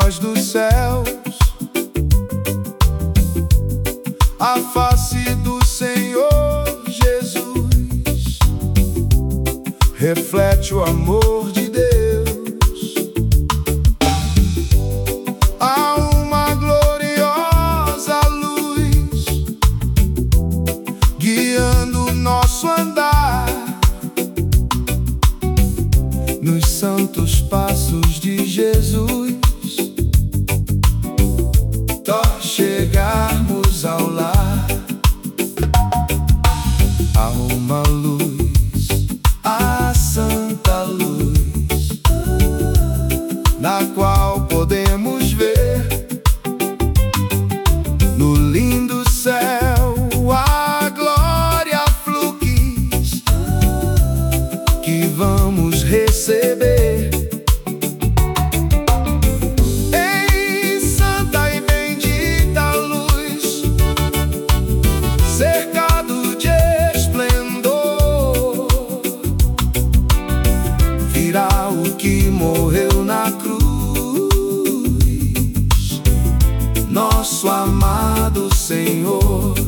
voz dos céus, a face do Senhor Jesus reflete o amor de Deus. Há uma gloriosa luz guiando nosso andar nos santos passos de Jesus. Ao chegarmos ao lar, há uma luz, a santa luz, na qual podemos ver no lindo céu a glória fluxo que vamos receber. Em santa e bendita luz, cercado de esplendor, virá o que morreu na cruz, nosso amado Senhor.